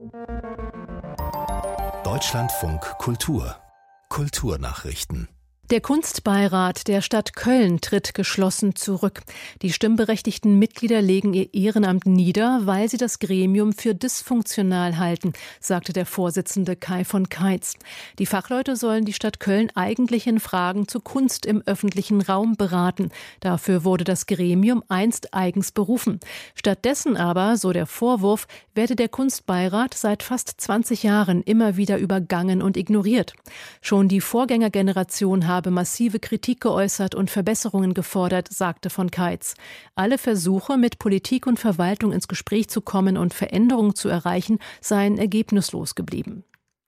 Deutschlandfunk Kultur. Kulturnachrichten. Der Kunstbeirat der Stadt Köln tritt geschlossen zurück. Die stimmberechtigten Mitglieder legen ihr Ehrenamt nieder, weil sie das Gremium für dysfunktional halten, sagte der Vorsitzende Kai von Keitz. Die Fachleute sollen die Stadt Köln eigentlich in Fragen zu Kunst im öffentlichen Raum beraten. Dafür wurde das Gremium einst eigens berufen. Stattdessen aber, so der Vorwurf, werde der Kunstbeirat seit fast 20 Jahren immer wieder übergangen und ignoriert. Schon die Vorgängergeneration habe massive Kritik geäußert und Verbesserungen gefordert, sagte von Keitz. Alle Versuche, mit Politik und Verwaltung ins Gespräch zu kommen und Veränderungen zu erreichen, seien ergebnislos geblieben.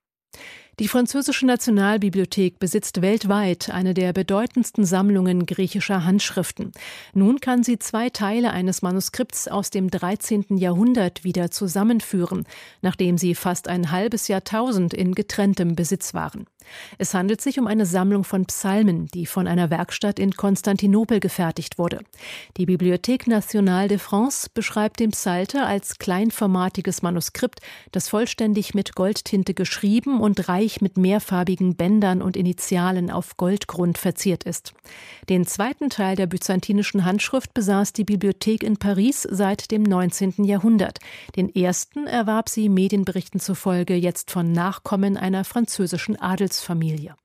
Die französische Nationalbibliothek besitzt weltweit eine der bedeutendsten Sammlungen griechischer Handschriften. Nun kann sie 2 Teile eines Manuskripts aus dem 13. Jahrhundert wieder zusammenführen, nachdem sie fast ein halbes Jahrtausend in getrenntem Besitz waren. Es handelt sich um eine Sammlung von Psalmen, die von einer Werkstatt in Konstantinopel gefertigt wurde. Die Bibliothèque Nationale de France beschreibt den Psalter als kleinformatiges Manuskript, das vollständig mit Goldtinte geschrieben und reich mit mehrfarbigen Bändern und Initialen auf Goldgrund verziert ist. Den 2. Teil der byzantinischen Handschrift besaß die Bibliothek in Paris seit dem 19. Jahrhundert. Den ersten erwarb sie Medienberichten zufolge jetzt von Nachkommen einer französischen Adelsfamilie.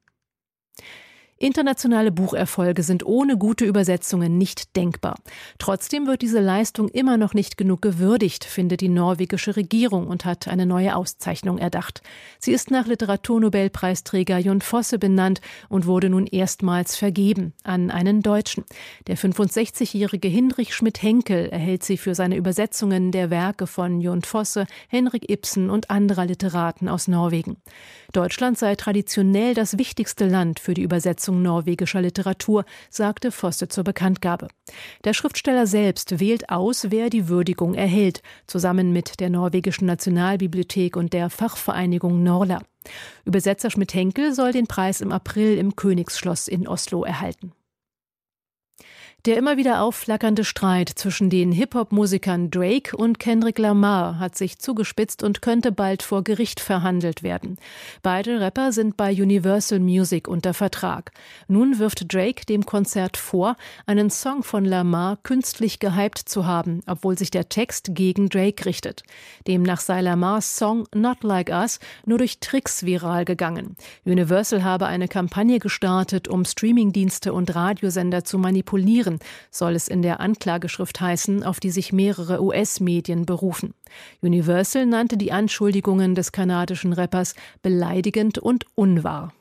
Internationale Bucherfolge sind ohne gute Übersetzungen nicht denkbar. Trotzdem wird diese Leistung immer noch nicht genug gewürdigt, findet die norwegische Regierung und hat eine neue Auszeichnung erdacht. Sie ist nach Literaturnobelpreisträger Jon Fosse benannt und wurde nun erstmals vergeben an einen Deutschen. Der 65-jährige Hinrich Schmidt-Henkel erhält sie für seine Übersetzungen der Werke von Jon Fosse, Henrik Ibsen und anderer Literaten aus Norwegen. Deutschland sei traditionell das wichtigste Land für die Übersetzung norwegischer Literatur, sagte Fosse zur Bekanntgabe. Der Schriftsteller selbst wählt aus, wer die Würdigung erhält, zusammen mit der norwegischen Nationalbibliothek und der Fachvereinigung Norla. Übersetzer Schmidt-Henkel soll den Preis im April im Königsschloss in Oslo erhalten. Der immer wieder aufflackernde Streit zwischen den Hip-Hop-Musikern Drake und Kendrick Lamar hat sich zugespitzt und könnte bald vor Gericht verhandelt werden. Beide Rapper sind bei Universal Music unter Vertrag. Nun wirft Drake dem Konzert vor, einen Song von Lamar künstlich gehypt zu haben, obwohl sich der Text gegen Drake richtet. Demnach sei Lamars Song Not Like Us nur durch Tricks viral gegangen. Universal habe eine Kampagne gestartet, um Streamingdienste und Radiosender zu manipulieren, soll es in der Anklageschrift heißen, auf die sich mehrere US-Medien berufen. Universal nannte die Anschuldigungen des kanadischen Rappers beleidigend und unwahr.